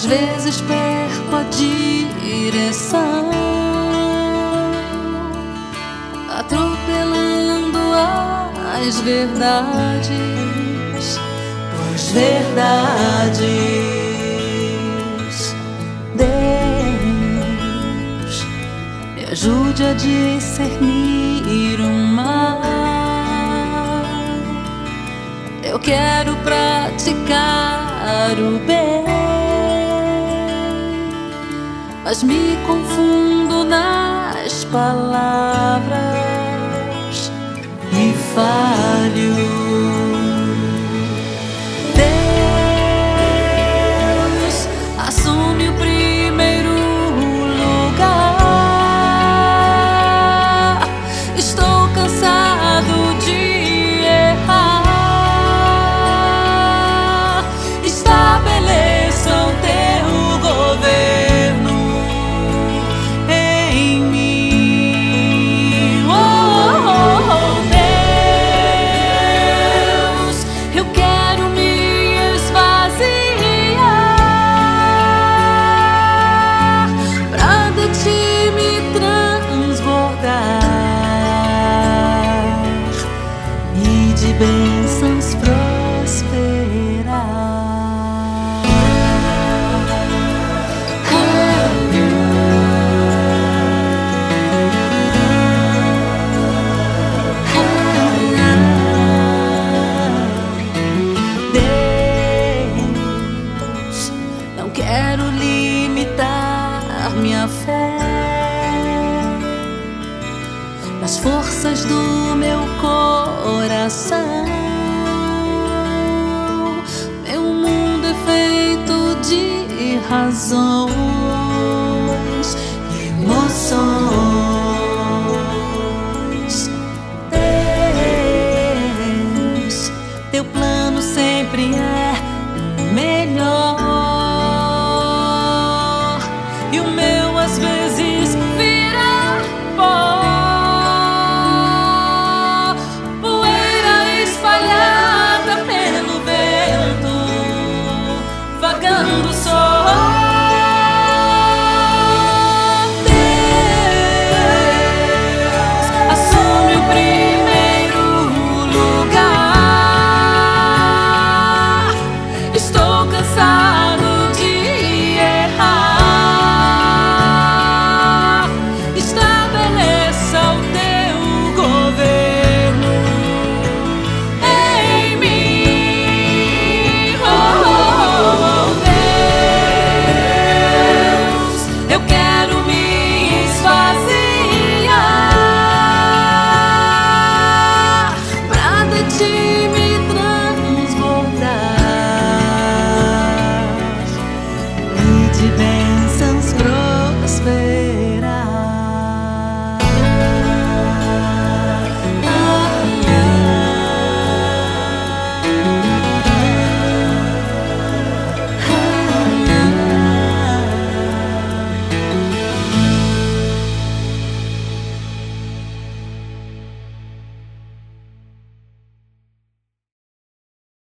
Às vezes perco a direção, atropelando as verdades, tuas verdades. Deus, me ajude a discernir o mal. Eu quero praticar o bem, mas me confundo nas palavras e falho. Deus, assume o primeiro lugar. Estou cansado de errar. Estabeleça o teu governo em mim. Deus, eu quero me esvaziar pra de ti me transbordar e de bênçãos prosperar. Não quero limitar minha fé nas forças do meu coração. Meu mundo é feito de razões